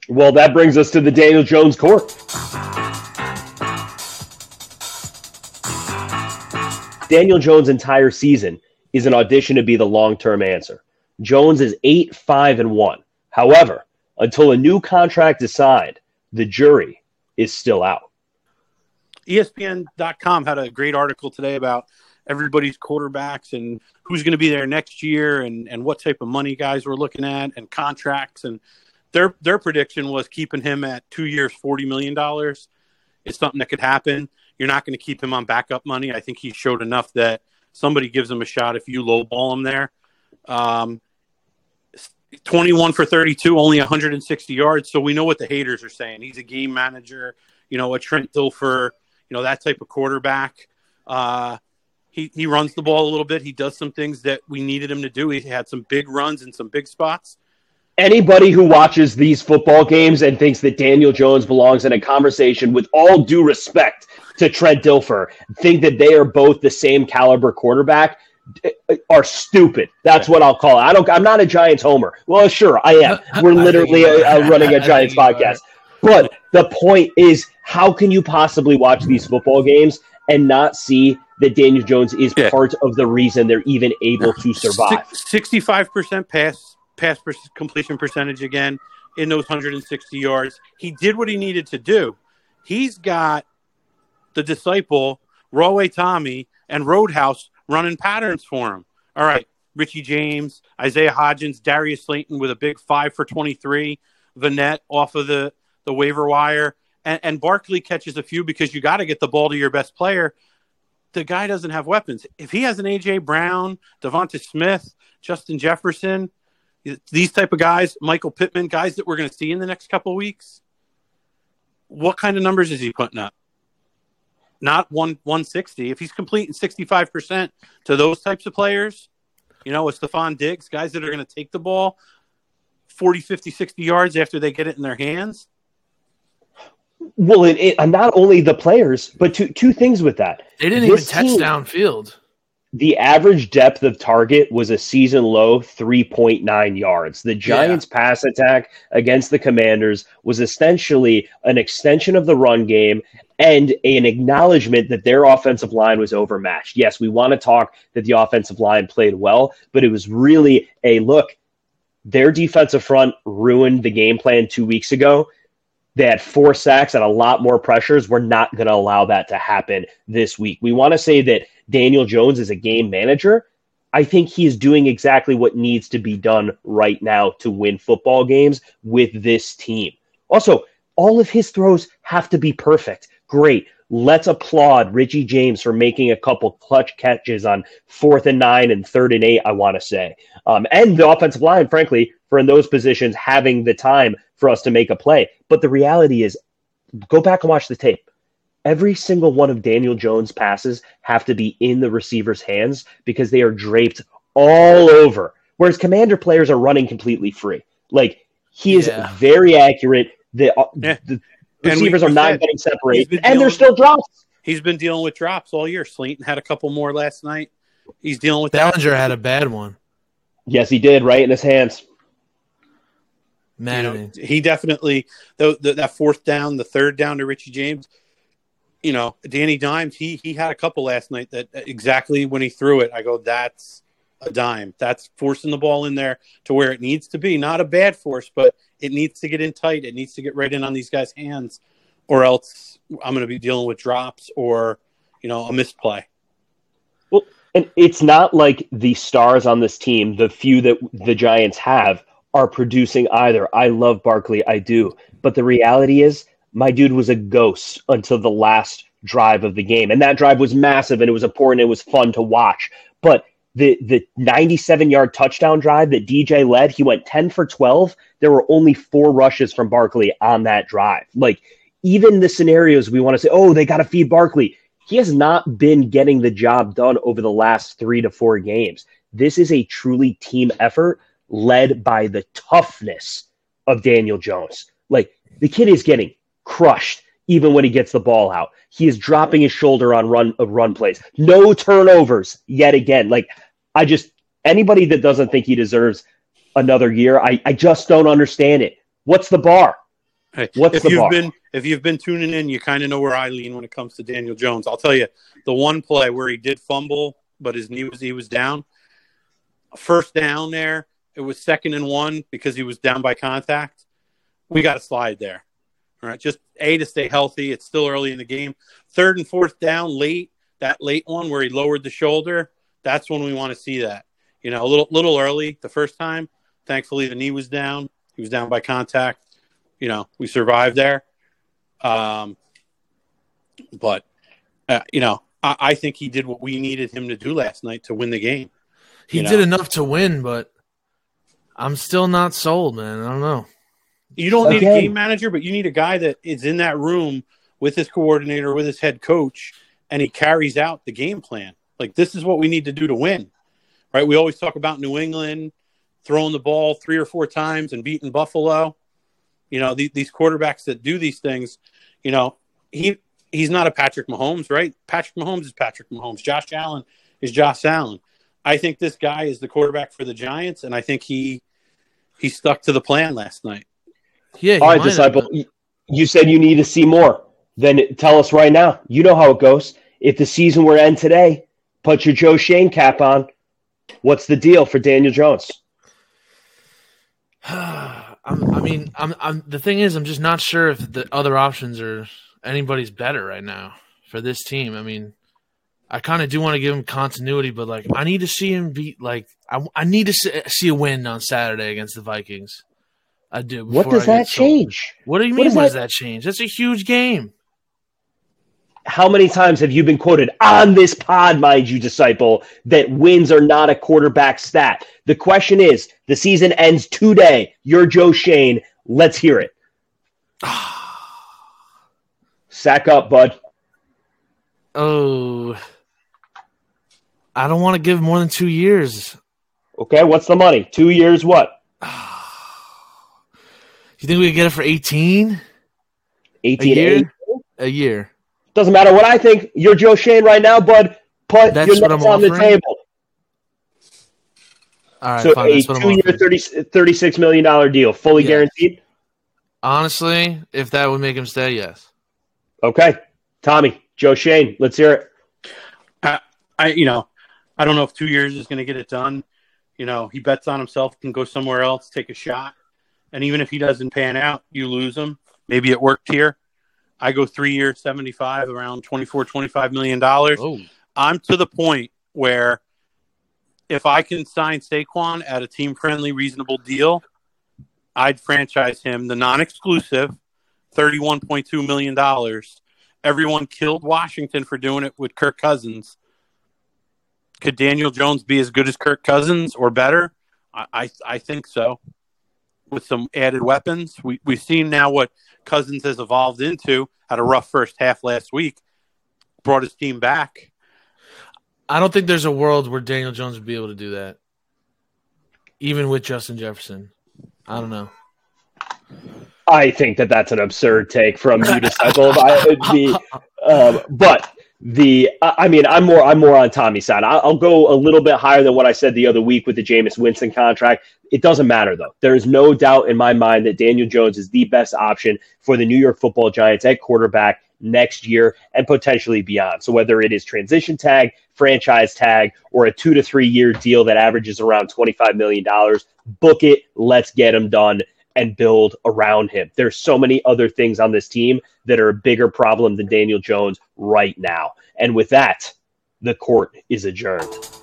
Well, that brings us to the Daniel Jones court. Daniel Jones' entire season is an audition to be the long-term answer. Jones is 8-5-1. However, until a new contract is signed, the jury is still out. ESPN.com had a great article today about everybody's quarterbacks and who's going to be there next year and what type of money guys we're looking at and contracts. And their prediction was keeping him at 2 years, $40 million. It's something that could happen. You're not going to keep him on backup money. I think he showed enough that somebody gives him a shot if you lowball him there. 21 for 32, only 160 yards. So we know what the haters are saying. He's a game manager, a Trent Dilfer, that type of quarterback. He runs the ball a little bit. He does some things that we needed him to do. He had some big runs in some big spots. Anybody who watches these football games and thinks that Daniel Jones belongs in a conversation, with all due respect to Trent Dilfer, think that they are both the same caliber quarterback are stupid. That's what I'll call it. I'm not a Giants homer. Well, sure, I am. We're literally running a Giants podcast. But the point is, how can you possibly watch these football games and not see that Daniel Jones is part of the reason they're even able to survive? 65% pass completion percentage again in those 160 yards. He did what he needed to do. He's got the disciple, Raway Tommy, and Roadhouse running patterns for him. All right, Richie James, Isaiah Hodgins, Darius Slayton with a big 5 for 23, Vanette off of the waiver wire, and Barkley catches a few because you got to get the ball to your best player. The guy doesn't have weapons. If he has an A.J. Brown, Devonta Smith, Justin Jefferson, these type of guys, Michael Pittman, guys that we're going to see in the next couple of weeks, what kind of numbers is he putting up? Not 160. If he's completing 65% to those types of players, a Stephon Diggs, guys that are going to take the ball 40, 50, 60 yards after they get it in their hands. Well, not only the players, but two things with that. They didn't even touch downfield. The average depth of target was a season low 3.9 yards. The Giants' pass attack against the Commanders was essentially an extension of the run game and an acknowledgement that their offensive line was overmatched. Yes, we want to talk that the offensive line played well, but it was really a look. Their defensive front ruined the game plan 2 weeks ago. They had 4 sacks and a lot more pressures. We're not going to allow that to happen this week. We want to say that Daniel Jones is a game manager. I think he is doing exactly what needs to be done right now to win football games with this team. Also, all of his throws have to be perfect. Great. Let's applaud Richie James for making a couple clutch catches on 4th and 9 and 3rd and 8, I want to say. And the offensive line, frankly, for in those positions having the time for us to make a play. But the reality is, go back and watch the tape. Every single one of Daniel Jones' passes have to be in the receiver's hands because they are draped all over. Whereas Commander players are running completely free. Like, he is very accurate. The receivers are not getting separated, and there's still drops. He's been dealing with drops all year. Slayton had a couple more last night. He's dealing with Bellinger had a bad one. Yes, he did, right in his hands. Man, he definitely that 4th down, the 3rd down to Richie James. Danny Dimes, he had a couple last night that exactly when he threw it, I go, that's a dime. That's forcing the ball in there to where it needs to be. Not a bad force, but it needs to get in tight. It needs to get right in on these guys' hands, or else I'm going to be dealing with drops or, a misplay. Well, and it's not like the stars on this team, the few that the Giants have, are producing either. I love Barkley, I do. But the reality is, my dude was a ghost until the last drive of the game. And that drive was massive, and it was important. It was fun to watch. But the 97-yard touchdown drive that DJ led, he went 10 for 12. There were only 4 rushes from Barkley on that drive. Like, even the scenarios we want to say, oh, they got to feed Barkley. He has not been getting the job done over the last 3 to 4 games. This is a truly team effort led by the toughness of Daniel Jones. Like, the kid is getting crushed even when he gets the ball out. He is dropping his shoulder on run plays. No turnovers yet again. Like, anybody that doesn't think he deserves another year, I just don't understand it. What's the bar? Hey, What's the bar? If you've been tuning in, you kind of know where I lean when it comes to Daniel Jones. I'll tell you, the one play where he did fumble, but he was down. First down there, it was 2nd and 1 because he was down by contact. We got to slide there. All right, just to stay healthy. It's still early in the game. 3rd and 4th down, that late one where he lowered the shoulder. That's when we want to see that. A little early the first time. Thankfully, the knee was down. He was down by contact. We survived there. But I think he did what we needed him to do last night to win the game. He did enough to win, but I'm still not sold, man. I don't know. You don't need a game manager, but you need a guy that is in that room with his coordinator, with his head coach, and he carries out the game plan. Like, this is what we need to do to win, right? We always talk about New England throwing the ball 3 or 4 times and beating Buffalo. These quarterbacks that do these things, he's not a Patrick Mahomes, right? Patrick Mahomes is Patrick Mahomes. Josh Allen is Josh Allen. I think this guy is the quarterback for the Giants, and I think he stuck to the plan last night. Yeah. All right, Disciple, you said you need to see more. Then tell us right now. You know how it goes. If the season were to end today, put your Joe Schoen cap on. What's the deal for Daniel Jones? The thing is, I'm just not sure if the other options are anybody's better right now for this team. I mean, I kind of do want to give him continuity, but I need to see him beat. I need to see a win on Saturday against the Vikings. I do. What does that change? What do you mean? What does that change? That's a huge game. How many times have you been quoted on this pod, mind you, Disciple, that wins are not a quarterback stat? The question is, the season ends today. You're Joe Schoen. Let's hear it. Sack up, bud. Oh, I don't want to give more than 2 years. Okay, what's the money? 2 years what? You think we could get it for 18? 18 A year. Doesn't matter what I think. You're Joe Schoen right now, bud. Put your nuts on the table. All right, so fine, a 2-year, $36 million deal, fully guaranteed? Honestly, if that would make him stay, yes. Okay. Tommy, Joe Schoen, let's hear it. I don't know if 2 years is going to get it done. He bets on himself, can go somewhere else, take a shot. And even if he doesn't pan out, you lose him. Maybe it worked here. I go 3 years, 75, around $25 million. Oh. I'm to the point where if I can sign Saquon at a team-friendly, reasonable deal, I'd franchise him the non-exclusive $31.2 million. Everyone killed Washington for doing it with Kirk Cousins. Could Daniel Jones be as good as Kirk Cousins or better? I think so. With some added weapons. We've seen now what Cousins has evolved into. Had a rough first half last week. Brought his team back. I don't think there's a world where Daniel Jones would be able to do that. Even with Justin Jefferson. I don't know. I think that's an absurd take from you, Disciple. I'm more on Tommy's side. I'll go a little bit higher than what I said the other week with the Jameis Winston contract. It doesn't matter, though. There is no doubt in my mind that Daniel Jones is the best option for the New York Football Giants at quarterback next year and potentially beyond. So whether it is transition tag, franchise tag, or a 2 to 3 year deal that averages around $25 million, book it, let's get him done and build around him. There's so many other things on this team that are a bigger problem than Daniel Jones right now. And with that, the court is adjourned.